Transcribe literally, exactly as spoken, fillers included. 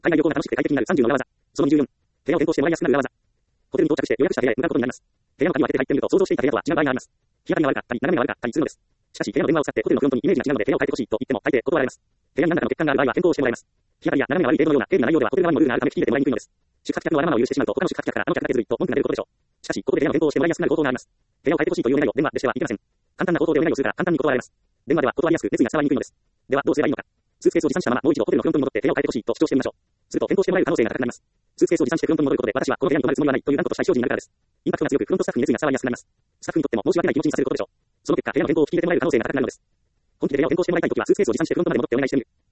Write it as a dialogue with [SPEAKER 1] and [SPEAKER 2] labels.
[SPEAKER 1] 海外旅行が楽しくて快適になるさんじゅうの裏技。そのにじゅうよん。部屋を変更してもらいやすくなる裏技。ホテルに到着して予約した部屋へ向かうことになります。部屋の鍵を開けて入ってみると想像していた部屋とは違う場合があります。日当たりが悪かったり、眺めが悪かったりするのです。しかし、部屋の電話を使ってホテルのフロントにイメージが違うので部屋を変えてほしいと言っても大抵断られます。部屋に何らかの欠陥がある場合は変更してもらいます。日当たりや眺めが悪い程度のような経理の内容ではホテル側にもルールがあるため聞き入れてもらいにくいのです。宿泊客のわがままを許してしまうと他の宿泊客からあの客が手ずるいと文句が出ることでしょう。しかし、ここで部屋を変更してもらいやすくなる方法があります。部屋を変えてほしいというお願いを電話でしてはいけません。簡単な口頭でお願いをするから簡単に断られます。電話では断りやすく熱意が伝わりにくいのです。ではどうすればいいのか。スーツケースを持参したままもう一度ホテルのフロントに戻って部屋を変えてほしいと主張してみましょう。すると変更してもらえる可能性が高くなります。スーツケースを持参してフロントに戻ることで私はこの部屋に泊まるつもりはないという断固とした意思表示になるからです。インパクトが強くフロントスタッフに熱意が伝わりやすくなります。スタッフにとっても申し訳ない気持ちにさせることでしょう。その結果部屋の変更を聞き入れてもらえる可能性が高くなるのです。本気で部屋を変更してもらいたいときはスーツケースを持参してフロントまで戻ってお願いしてみる。